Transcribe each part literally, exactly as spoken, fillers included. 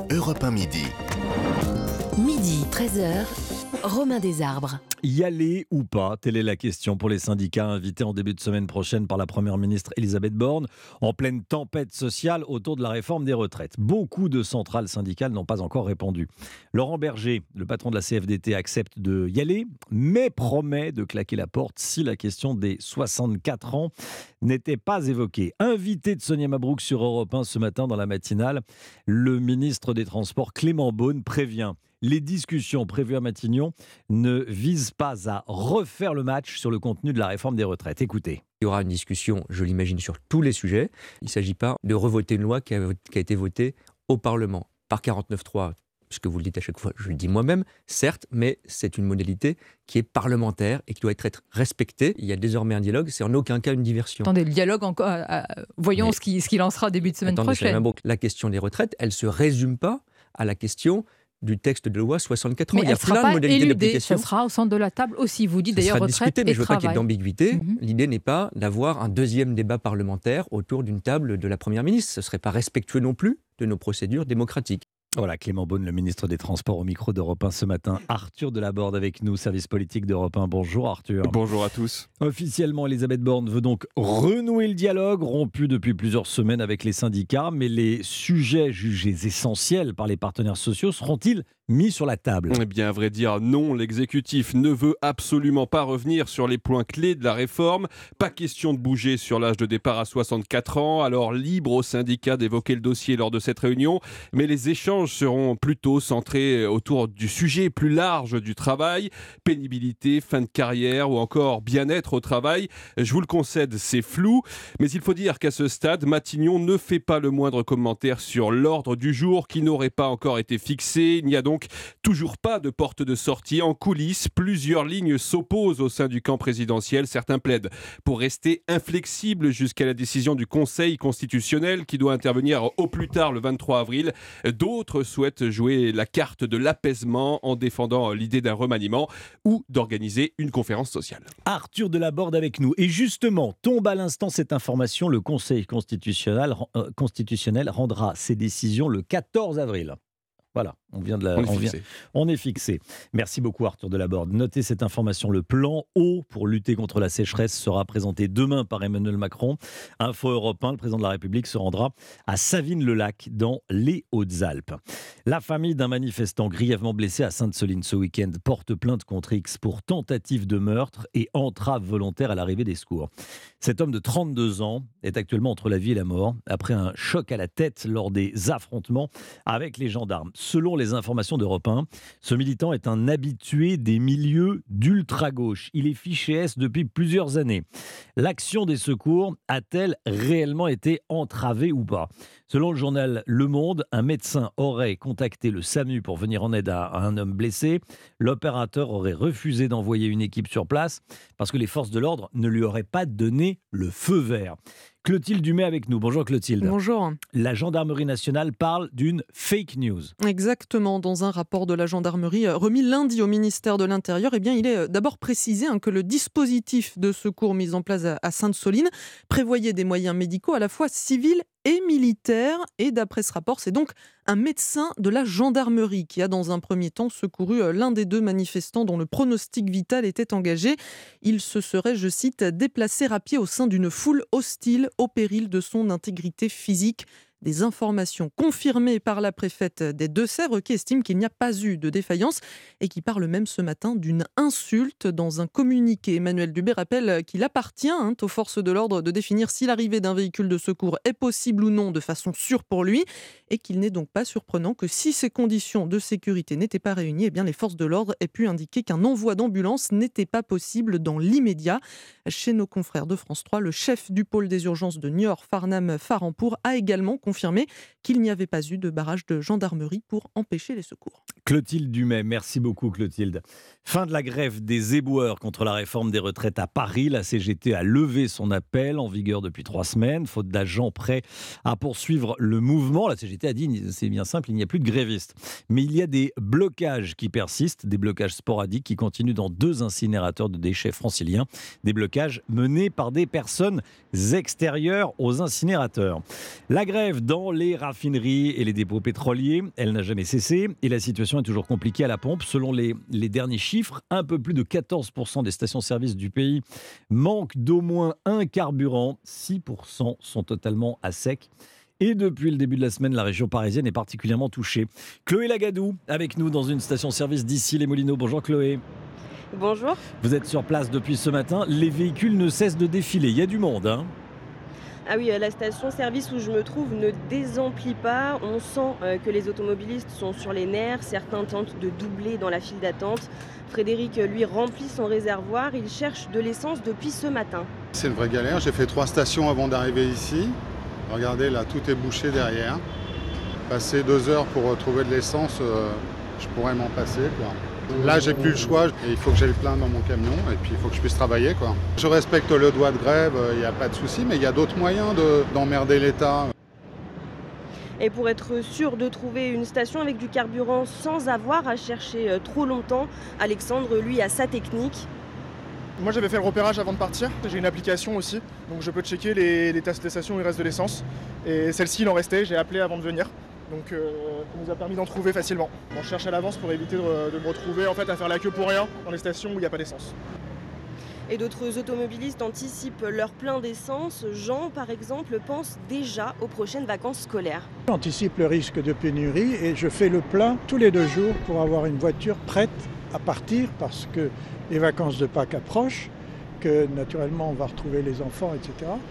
Europe un midi. Midi, treize heures, Romain Desarbres. Y aller ou pas, telle est la question pour les syndicats invités en début de semaine prochaine par la Première ministre Elisabeth Borne, en pleine tempête sociale autour de la réforme des retraites. Beaucoup de centrales syndicales n'ont pas encore répondu. Laurent Berger, le patron de la C F D T, accepte de y aller, mais promet de claquer la porte si la question des soixante-quatre ans n'était pas évoquée. Invité de Sonia Mabrouk sur Europe un ce matin dans la matinale, le ministre des Transports Clément Beaune prévient: les discussions prévues à Matignon ne visent pas à refaire le match sur le contenu de la réforme des retraites. Écoutez. Il y aura une discussion, je l'imagine, sur tous les sujets. Il ne s'agit pas de revoter une loi qui a, qui a été votée au Parlement par quarante-neuf trois, puisque vous le dites à chaque fois, je le dis moi-même, certes, mais c'est une modalité qui est parlementaire et qui doit être respectée. Il y a désormais un dialogue, c'est en aucun cas une diversion. Attendez, le dialogue, encore, euh, euh, voyons mais, ce qu'il ce qui lancera début de semaine attendez, prochaine. La question des retraites, elle ne se résume pas à la question du texte de loi soixante-quatre ans. Mais il y a elle plein de modalités éludée, d'application. ça sera au centre de la table aussi. Vous dites Ça d'ailleurs sera retraite discuté, mais et je ne veux travail. pas qu'il y ait d'ambiguïté. Mm-hmm. L'idée n'est pas d'avoir un deuxième débat parlementaire autour d'une table de la Première ministre. Ce ne serait pas respectueux non plus de nos procédures démocratiques. Voilà, Clément Beaune, le ministre des Transports au micro d'Europe un ce matin. Arthur Delaborde avec nous, service politique d'Europe un. Bonjour Arthur. Bonjour à tous. Officiellement, Elisabeth Borne veut donc renouer le dialogue, rompu depuis plusieurs semaines avec les syndicats, mais les sujets jugés essentiels par les partenaires sociaux seront-ils mis sur la table? Eh bien, à vrai dire, non, l'exécutif ne veut absolument pas revenir sur les points clés de la réforme. Pas question de bouger sur l'âge de départ à soixante-quatre ans, alors libre aux syndicats d'évoquer le dossier lors de cette réunion, mais les échanges seront plutôt centrés autour du sujet plus large du travail, pénibilité, fin de carrière ou encore bien-être au travail. Je vous le concède, c'est flou, mais il faut dire qu'à ce stade, Matignon ne fait pas le moindre commentaire sur l'ordre du jour qui n'aurait pas encore été fixé. Il n'y a donc toujours pas de porte de sortie. En coulisses, plusieurs lignes s'opposent au sein du camp présidentiel. Certains plaident pour rester inflexibles jusqu'à la décision du Conseil constitutionnel qui doit intervenir au plus tard le vingt-trois avril. D'autres souhaitent jouer la carte de l'apaisement en défendant l'idée d'un remaniement ou d'organiser une conférence sociale. Arthur Delaborde avec nous. Et justement, tombe à l'instant cette information, le Conseil constitutionnel, euh, constitutionnel rendra ses décisions le quatorze avril. Voilà, on vient de la, on, est on, vient, on est fixé. Merci beaucoup Arthur Delaborde. Notez cette information, le plan eau pour lutter contre la sécheresse sera présenté demain par Emmanuel Macron. Info Europe un, le président de la République se rendra à Savines-le-Lac dans les Hautes-Alpes. La famille d'un manifestant grièvement blessé à Sainte-Soline ce week-end porte plainte contre X pour tentative de meurtre et entrave volontaire à l'arrivée des secours. Cet homme de trente-deux ans est actuellement entre la vie et la mort après un choc à la tête lors des affrontements avec les gendarmes. Selon les informations d'Europe un, ce militant est un habitué des milieux d'ultra-gauche. Il est fiché S depuis plusieurs années. L'action des secours a-t-elle réellement été entravée ou pas ? Selon le journal Le Monde, un médecin aurait contacté le SAMU pour venir en aide à un homme blessé. L'opérateur aurait refusé d'envoyer une équipe sur place parce que les forces de l'ordre ne lui auraient pas donné le feu vert. Clotilde Dumais avec nous. Bonjour Clotilde. Bonjour. La gendarmerie nationale parle d'une fake news. Exactement. Dans un rapport de la gendarmerie remis lundi au ministère de l'Intérieur, eh bien, il est d'abord précisé hein, que le dispositif de secours mis en place à Sainte-Soline prévoyait des moyens médicaux à la fois civils et militaires. Et d'après ce rapport, c'est donc un médecin de la gendarmerie qui a dans un premier temps secouru l'un des deux manifestants dont le pronostic vital était engagé. Il se serait, je cite, déplacé à pied au sein d'une foule hostile au péril de son intégrité physique. Des informations confirmées par la préfète des Deux-Sèvres qui estime qu'il n'y a pas eu de défaillance et qui parle même ce matin d'une insulte. Dans un communiqué, Emmanuel Dubé rappelle qu'il appartient hein, aux forces de l'ordre de définir si l'arrivée d'un véhicule de secours est possible ou non de façon sûre pour lui et qu'il n'est donc pas surprenant que si ces conditions de sécurité n'étaient pas réunies, eh bien les forces de l'ordre aient pu indiquer qu'un envoi d'ambulance n'était pas possible dans l'immédiat. Chez nos confrères de France trois, le chef du pôle des urgences de Niort, Farnam Farampour, a également confirmé qu'il n'y avait pas eu de barrage de gendarmerie pour empêcher les secours. Clotilde Dumais, merci beaucoup Clotilde. Fin de la grève des éboueurs contre la réforme des retraites à Paris. La C G T a levé son appel en vigueur depuis trois semaines, faute d'agents prêts à poursuivre le mouvement. La C G T a dit, c'est bien simple, il n'y a plus de grévistes. Mais il y a des blocages qui persistent, des blocages sporadiques qui continuent dans deux incinérateurs de déchets franciliens. Des blocages menés par des personnes extérieures aux incinérateurs. La grève grève dans les raffineries et les dépôts pétroliers. Elle n'a jamais cessé et la situation est toujours compliquée à la pompe. Selon les, les derniers chiffres, un peu plus de quatorze pour cent des stations-service du pays manquent d'au moins un carburant. six pour cent sont totalement à sec. Et depuis le début de la semaine, la région parisienne est particulièrement touchée. Chloé Lagadou, avec nous dans une station-service d'Issy-les-Moulineaux. Bonjour Chloé. Bonjour. Vous êtes sur place depuis ce matin. Les véhicules ne cessent de défiler. Il y a du monde, hein ? Ah oui, la station-service où je me trouve ne désemplit pas. On sent que les automobilistes sont sur les nerfs. Certains tentent de doubler dans la file d'attente. Frédéric, lui, remplit son réservoir. Il cherche de l'essence depuis ce matin. C'est une vraie galère. J'ai fait trois stations avant d'arriver ici. Regardez, là, tout est bouché derrière. Passer deux heures pour trouver de l'essence, euh, je pourrais m'en passer, quoi. Là, j'ai plus le choix. Et il faut que j'aille le plein dans mon camion et puis il faut que je puisse travailler, quoi. Je respecte le droit de grève, il n'y a pas de souci, mais il y a d'autres moyens de, d'emmerder l'État. Et pour être sûr de trouver une station avec du carburant sans avoir à chercher trop longtemps, Alexandre, lui, a sa technique. Moi j'avais fait le repérage avant de partir, j'ai une application aussi, donc je peux checker les, les, tas- les stations où il reste de l'essence. Et celle-ci il en restait, j'ai appelé avant de venir, donc euh, ça nous a permis d'en trouver facilement. On cherche à l'avance pour éviter de, de me retrouver en fait à faire la queue pour rien dans les stations où il n'y a pas d'essence. Et d'autres automobilistes anticipent leur plein d'essence. Jean, par exemple, pense déjà aux prochaines vacances scolaires. J'anticipe le risque de pénurie et je fais le plein tous les deux jours pour avoir une voiture prête à partir parce que les vacances de Pâques approchent, que naturellement on va retrouver les enfants, et cetera.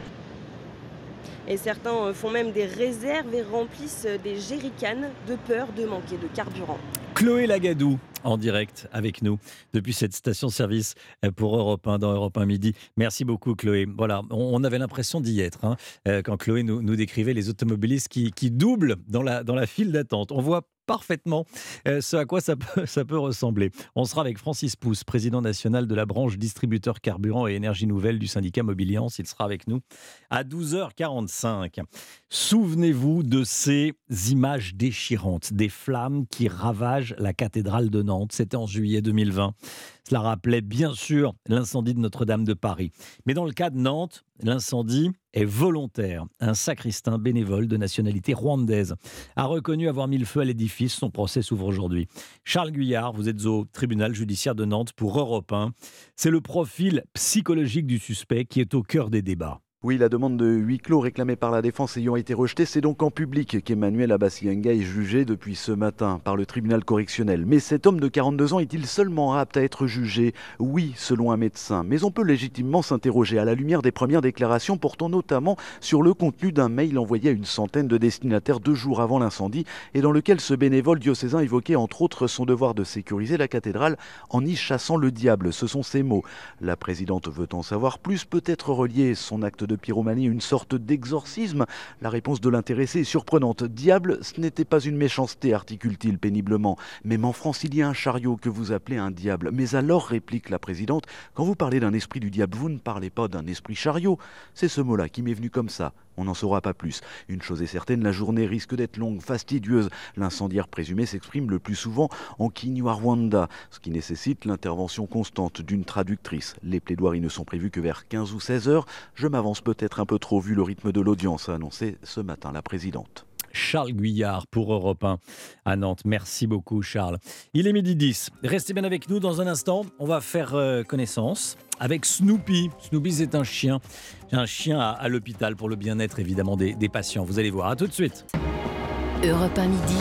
Et certains font même des réserves et remplissent des jerrycans de peur de manquer de carburant. Chloé Lagadou, en direct avec nous depuis cette station-service pour Europe un, dans Europe un Midi. Merci beaucoup Chloé. Voilà, on avait l'impression d'y être hein, quand Chloé nous, nous décrivait les automobilistes qui, qui doublent dans la, dans la file d'attente. On voit parfaitement ce à quoi ça peut, ça peut ressembler. On sera avec Francis Pousse, président national de la branche distributeur carburant et énergie nouvelle du syndicat Mobiliance. Il sera avec nous à douze heures quarante-cinq. Souvenez-vous de ces images déchirantes, des flammes qui ravagent la cathédrale de Nantes. C'était en juillet deux mille vingt. Cela rappelait bien sûr l'incendie de Notre-Dame de Paris. Mais dans le cas de Nantes, l'incendie est volontaire. Un sacristain bénévole de nationalité rwandaise a reconnu avoir mis le feu à l'édifice. Son procès s'ouvre aujourd'hui. Charles Guyard, vous êtes au tribunal judiciaire de Nantes pour Europe un. C'est le profil psychologique du suspect qui est au cœur des débats. Oui, la demande de huis clos réclamée par la défense ayant été rejetée, c'est donc en public qu'Emmanuel Abassianga est jugé depuis ce matin par le tribunal correctionnel. Mais cet homme de quarante-deux ans est-il seulement apte à être jugé ? Oui, selon un médecin. Mais on peut légitimement s'interroger à la lumière des premières déclarations portant notamment sur le contenu d'un mail envoyé à une centaine de destinataires deux jours avant l'incendie et dans lequel ce bénévole diocésain évoquait entre autres son devoir de sécuriser la cathédrale en y chassant le diable. Ce sont ses mots. La présidente veut en savoir plus, peut-être relier son acte de pyromanie, une sorte d'exorcisme. La réponse de l'intéressé est surprenante. Diable, ce n'était pas une méchanceté, articule-t-il péniblement. Même en France, il y a un chariot que vous appelez un diable. Mais alors, réplique la présidente, quand vous parlez d'un esprit du diable, vous ne parlez pas d'un esprit chariot. C'est ce mot-là qui m'est venu comme ça. On n'en saura pas plus. Une chose est certaine, la journée risque d'être longue, fastidieuse. L'incendiaire présumé s'exprime le plus souvent en Kinyarwanda, ce qui nécessite l'intervention constante d'une traductrice. Les plaidoiries ne sont prévues que vers quinze ou seize heures. Je m'avance peut-être un peu trop vu le rythme de l'audience, a annoncé ce matin la présidente. Charles Guyard pour Europe un à Nantes. Merci beaucoup Charles. Il est midi dix. Restez bien avec nous dans un instant. On va faire euh, connaissance avec Snoopy. Snoopy c'est un chien. Un chien à, à l'hôpital pour le bien-être évidemment des, des patients. Vous allez voir. À tout de suite. Europe un Midi.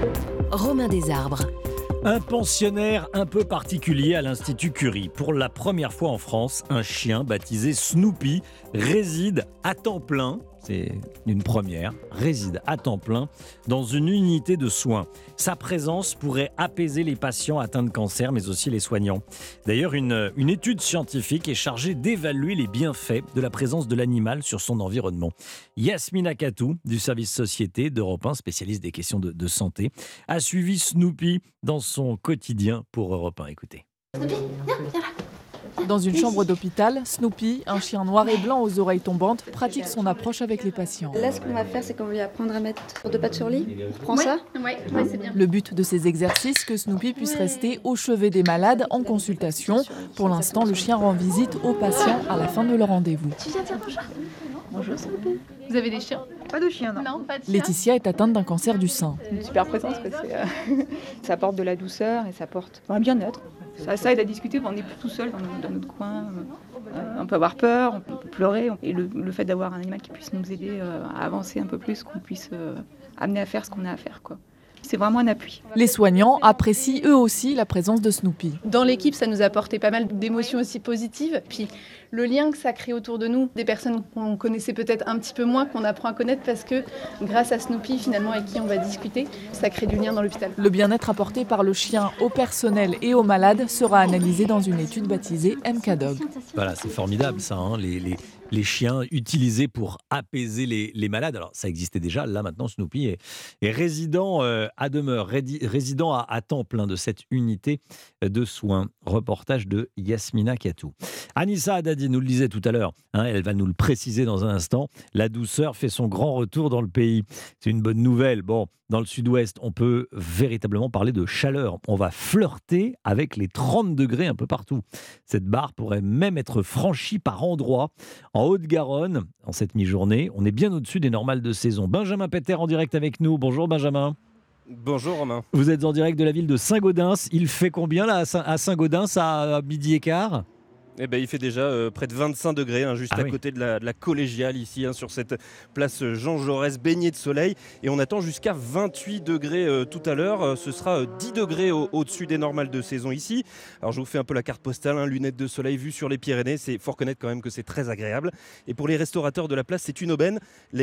Romain Desarbres. Un pensionnaire un peu particulier à l'Institut Curie. Pour la première fois en France, un chien baptisé Snoopy réside à temps plein, c'est une première, réside à temps plein dans une unité de soins. Sa présence pourrait apaiser les patients atteints de cancer, mais aussi les soignants. D'ailleurs, une, une étude scientifique est chargée d'évaluer les bienfaits de la présence de l'animal sur son environnement. Yasmina Katou, du service Société d'Europe un, spécialiste des questions de, de santé, a suivi Snoopy dans son quotidien pour Europe un. Écoutez. Snoopy, viens, viens là. Dans une chambre d'hôpital, Snoopy, un chien noir et blanc aux oreilles tombantes, pratique son approche avec les patients. Là, ce qu'on va faire, c'est qu'on va lui apprendre à mettre deux pattes sur lit. On prend ouais, ça ouais, ouais, c'est bien. Le but de ces exercices, que Snoopy puisse rester au chevet des malades en consultation. Pour l'instant, le chien rend visite aux patients à la fin de leur rendez-vous. Tu viens dire bonjour. Bonjour Snoopy. Vous avez des chiens ? Pas de chien, non. Non, pas de chien. Laetitia est atteinte d'un cancer du sein. C'est une super présence, quoi. C'est, euh, ça apporte de la douceur et ça apporte un bien-être. Ça, ça aide à discuter, on n'est plus tout seul dans, dans notre coin. Euh, on peut avoir peur, on peut pleurer. Et le, le fait d'avoir un animal qui puisse nous aider euh, à avancer un peu plus, qu'on puisse euh, amener à faire ce qu'on a à faire, quoi. C'est vraiment un appui. Les soignants apprécient eux aussi la présence de Snoopy. Dans l'équipe, ça nous a apporté pas mal d'émotions aussi positives. Puis le lien que ça crée autour de nous, des personnes qu'on connaissait peut-être un petit peu moins, qu'on apprend à connaître parce que grâce à Snoopy, finalement, avec qui on va discuter, ça crée du lien dans l'hôpital. Le bien-être apporté par le chien au personnel et aux malades sera analysé dans une étude baptisée M K Dog. Voilà, c'est formidable ça, hein, les, les, les chiens utilisés pour apaiser les, les malades. Alors ça existait déjà, là maintenant Snoopy est, est résident euh, à demeure, rédi, résident à, à temps plein de cette unité de soins. Reportage de Yasmina Katou. Anissa Haddadi nous le disait tout à l'heure, hein, elle va nous le préciser dans un instant, la douceur fait son grand retour dans le pays. C'est une bonne nouvelle. Bon, dans le sud-ouest, on peut véritablement parler de chaleur. On va flirter avec les trente degrés un peu partout. Cette barre pourrait même être franchie par endroits. En Haute-Garonne, en cette mi-journée, on est bien au-dessus des normales de saison. Benjamin Peter en direct avec nous. Bonjour Benjamin. Bonjour Romain. Vous êtes en direct de la ville de Saint-Gaudens. Il fait combien là à Saint-Gaudens à midi et quart ? Eh ben, il fait déjà euh, près de vingt-cinq degrés, hein, juste ah à oui. côté de la, de la collégiale, ici, hein, sur cette place Jean Jaurès, baignée de soleil. Et on attend jusqu'à vingt-huit degrés euh, tout à l'heure. Euh, ce sera euh, dix degrés au- au-dessus des normales de saison ici. Alors, je vous fais un peu la carte postale, hein, lunettes de soleil, vue sur les Pyrénées. Il faut reconnaître quand même que c'est très agréable. Et pour les restaurateurs de la place, c'est une aubaine. Les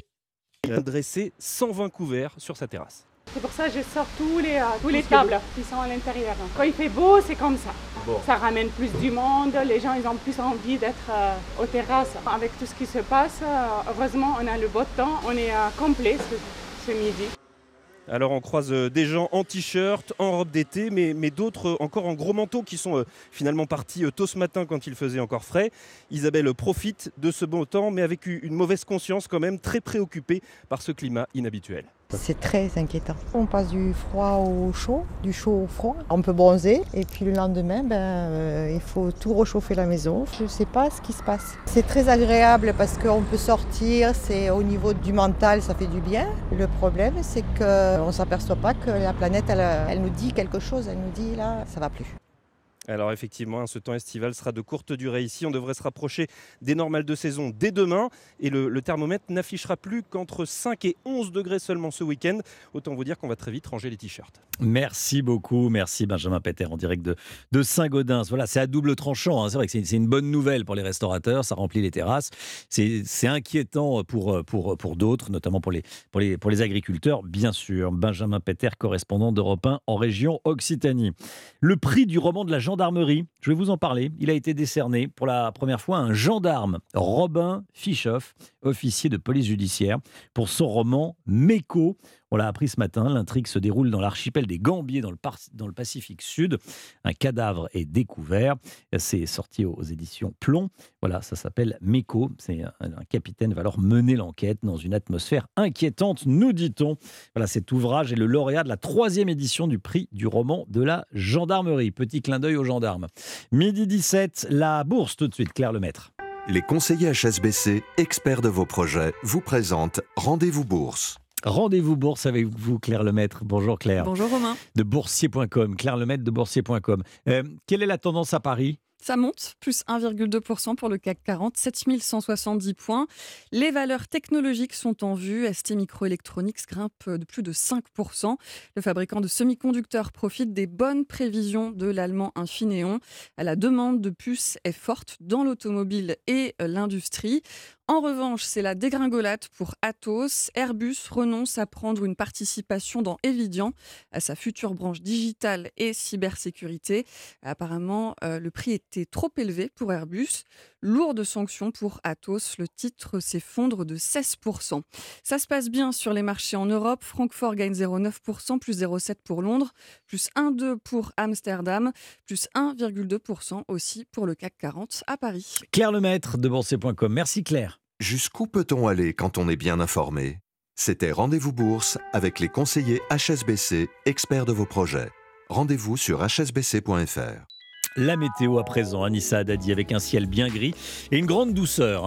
dressé cent vingt couverts sur sa terrasse. C'est pour ça que je sors tous les, euh, tous les tables qui sont à l'intérieur. Quand il fait beau, c'est comme ça. Bon. Ça ramène plus du monde, les gens ils ont plus envie d'être euh, aux terrasses. Avec tout ce qui se passe, euh, heureusement on a le beau temps, on est euh, complet ce, ce midi. Alors on croise euh, des gens en t-shirt, en robe d'été, mais, mais d'autres euh, encore en gros manteau qui sont euh, finalement partis euh, tôt ce matin quand il faisait encore frais. Isabelle euh, profite de ce bon temps, mais avec une mauvaise conscience quand même, très préoccupée par ce climat inhabituel. C'est très inquiétant. On passe du froid au chaud, du chaud au froid. On peut bronzer et puis le lendemain, ben, euh, il faut tout réchauffer la maison. Je ne sais pas ce qui se passe. C'est très agréable parce qu'on peut sortir, c'est au niveau du mental, ça fait du bien. Le problème, c'est qu'on ne s'aperçoit pas que la planète, elle, elle nous dit quelque chose. Elle nous dit là, ça ne va plus. Alors effectivement, ce temps estival sera de courte durée ici. On devrait se rapprocher des normales de saison dès demain. Et le, le thermomètre n'affichera plus qu'entre cinq et onze degrés seulement ce week-end. Autant vous dire qu'on va très vite ranger les t-shirts. Merci beaucoup, merci Benjamin Peter en direct de, de Saint-Gaudens. Voilà, c'est à double tranchant, hein. C'est vrai que c'est, c'est une bonne nouvelle pour les restaurateurs, ça remplit les terrasses. C'est, c'est inquiétant pour, pour, pour d'autres, notamment pour les, pour, les, pour les agriculteurs, bien sûr. Benjamin Peter, correspondant d'Europe un en région Occitanie. Le prix du roman de la gendarmerie, je vais vous en parler. Il a été décerné pour la première fois à un gendarme, Robin Fischoff, officier de police judiciaire, pour son roman Méco. On l'a appris ce matin, l'intrigue se déroule dans l'archipel des Gambiers, dans le, par- dans le Pacifique Sud. Un cadavre est découvert. C'est sorti aux éditions Plomb. Voilà, ça s'appelle Méco. C'est un, un capitaine va alors mener l'enquête dans une atmosphère inquiétante, nous dit-on. Voilà, cet ouvrage est le lauréat de la troisième édition du prix du roman de la gendarmerie. Petit clin d'œil aux gendarmes. Midi dix-sept, la bourse tout de suite, Claire Lemaître. Les conseillers H S B C, experts de vos projets, vous présentent Rendez-vous Bourse. Rendez-vous bourse avec vous, Claire Lemaître. Bonjour Claire. Bonjour Romain. De boursier point com. Claire Lemaître de boursier point com. Euh, quelle est la tendance à Paris ? Ça monte, plus un virgule deux pour cent pour le C A C quarante, sept mille cent soixante-dix points. Les valeurs technologiques sont en vue. S T Microelectronics grimpe de plus de cinq pour cent. Le fabricant de semi-conducteurs profite des bonnes prévisions de l'allemand Infineon. La demande de puces est forte dans l'automobile et l'industrie. En revanche, c'est la dégringolade pour Atos. Airbus renonce à prendre une participation dans Evidian, à sa future branche digitale et cybersécurité. Apparemment, euh, le prix était trop élevé pour Airbus. Lourde sanction pour Atos. Le titre s'effondre de seize pour cent. Ça se passe bien sur les marchés en Europe. Francfort gagne zéro virgule neuf pour cent, plus zéro virgule sept pour cent pour Londres, plus un virgule deux pour cent pour Amsterdam, plus un virgule deux pour cent aussi pour le C A C quarante à Paris. Claire Lemaître de boursier point com. Merci Claire. Jusqu'où peut-on aller quand on est bien informé ? C'était Rendez-vous Bourse avec les conseillers H S B C, experts de vos projets. Rendez-vous sur h s b c point f r. La météo à présent, Anissa Haddadi, avec un ciel bien gris et une grande douceur. Hein.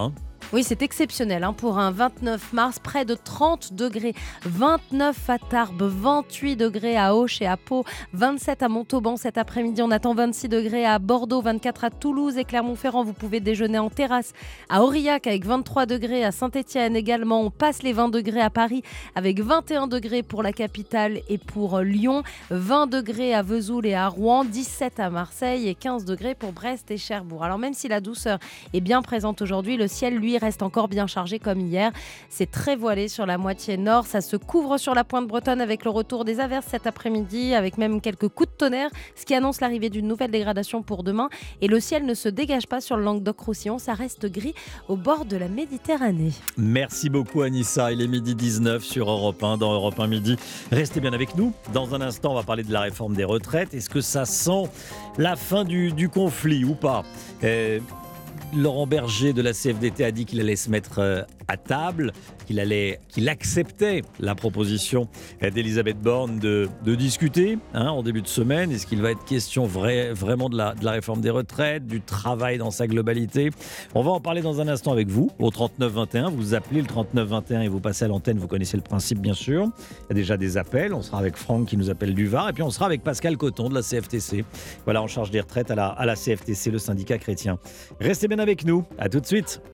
Oui, c'est exceptionnel hein, pour un vingt-neuf mars, près de trente degrés, vingt-neuf à Tarbes, vingt-huit degrés à Auch et à Pau, vingt-sept à Montauban cet après-midi, on attend vingt-six degrés à Bordeaux, vingt-quatre à Toulouse et Clermont-Ferrand, vous pouvez déjeuner en terrasse, à Aurillac avec vingt-trois degrés, à Saint-Étienne également, on passe les vingt degrés à Paris avec vingt et un degrés pour la capitale et pour Lyon, vingt degrés à Vesoul et à Rouen, dix-sept à Marseille et quinze degrés pour Brest et Cherbourg. Alors même si la douceur est bien présente aujourd'hui, le ciel lui reste encore bien chargé comme hier. C'est très voilé sur la moitié nord. Ça se couvre sur la pointe bretonne avec le retour des averses cet après-midi, avec même quelques coups de tonnerre, ce qui annonce l'arrivée d'une nouvelle dégradation pour demain. Et le ciel ne se dégage pas sur le Languedoc-Roussillon. Ça reste gris au bord de la Méditerranée. Merci beaucoup Anissa. Il est midi dix-neuf sur Europe un, dans Europe un Midi. Restez bien avec nous. Dans un instant, on va parler de la réforme des retraites. Est-ce que ça sent la fin du, du conflit ou pas ? euh, Laurent Berger de la C F D T a dit qu'il allait se mettre à table, qu'il, allait, qu'il acceptait la proposition d'Elisabeth Borne de, de discuter hein, en début de semaine. Est-ce qu'il va être question vrai, vraiment de la, de la réforme des retraites, du travail dans sa globalité ? On va en parler dans un instant avec vous, au trente-neuf vingt et un. Vous appelez le trente-neuf vingt et un et vous passez à l'antenne. Vous connaissez le principe, bien sûr. Il y a déjà des appels. On sera avec Franck qui nous appelle du Var. Et puis on sera avec Pascal Coton de la C F T C. Voilà, en charge des retraites à la, à la C F T C, le syndicat chrétien. Restez bien avec nous. À tout de suite.